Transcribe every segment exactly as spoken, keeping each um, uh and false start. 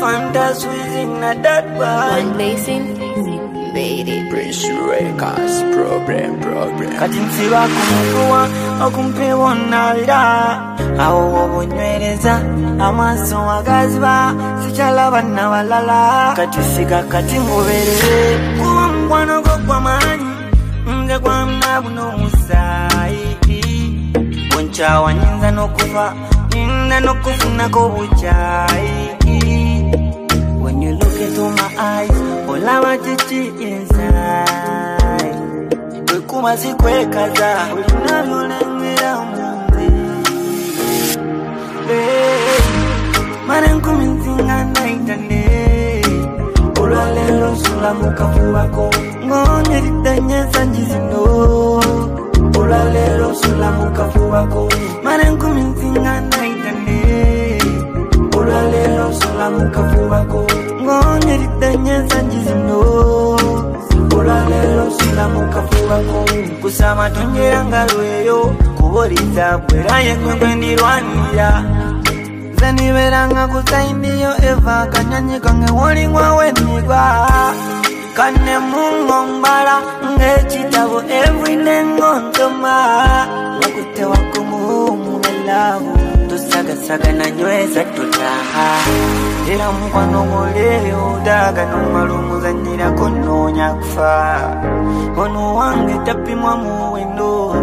Fantasy in a dead boy. One Basin made it. Prince Records, problem, problem. Katinsi wakumekuwa okumpewa nalira awo obunyweleza amaso agaziba sichalaba na walala katisika kati ngoberere kuba mkwano gwo kwa manyi nge kwa mnabu no musai boncha wanyinza nokufa ninda nokufuna ko buchai. When you look into my eyes all I chichi inside kuma sikwekaza ulinalolengera munzi mane nkuminzinga naitane ulalelo sula mukafu wako ngonye ritanyesa njizino ulalelo sula mukafu wako mane nkuminzinga naitane ulalelo sula mukafu wako ngonye ritanyesa njizino ulalelo sula mukafu wako kusama tunjera ngalweyo kuboriza bwera yengwe ndirwanira zaniberanga kusaindiyo eva kanyanyi kange woli ngwawe nigwa kane mungombala ngechitabo everyday ngontoma wakutewa kumumu elavu tusaga saga na nyweza tutaha era mkwano ngoleyo daga numalumu zanyira kononya kufa ono wange tapimwa muwendo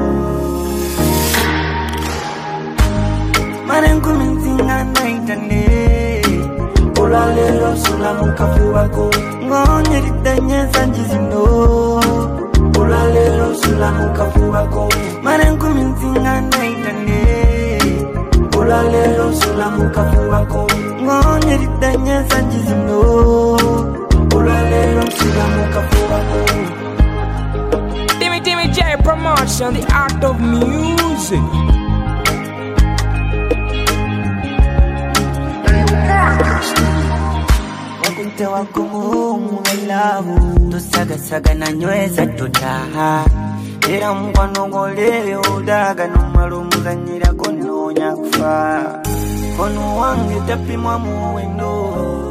mane nkuminzinga naitane ulalelo sula mukafu wako ngonye ritanyesa njizino ulalelo sula mukafu wako mane nkuminzinga naitane ulalelo sula mukafu wako ngonye ritanyesa njizino ulalelo sula mukafu wako. Timmy Timmy J Promotion, the art of music. Wakunte wakumu elavu tusaga saga na nyweza tutaha era mkwano ngoleyo daga numalumu zanyira kononya kufa ono wange tapimwa muwendo.